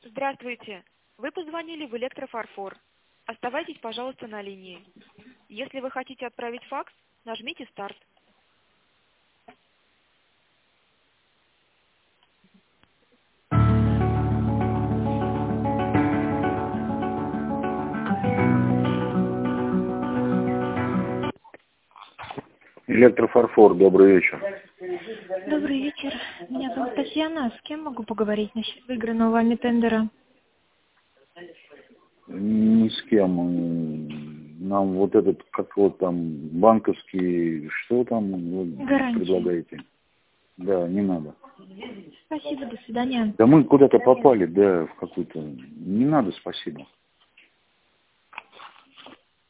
Здравствуйте. Вы позвонили в электрофарфор. Оставайтесь, пожалуйста, на линии. Если вы хотите отправить факс, нажмите «Старт». Электрофарфор, добрый вечер. Добрый вечер. Меня зовут Татьяна. С кем могу поговорить насчет выигранного вами тендера? Ни с кем. Нам вот этот, как вот там, банковский, что там вы Гарантия. предлагаете? Да, не надо. Спасибо, до свидания. Да мы куда-то попали, да, в какую-то... Не надо, спасибо.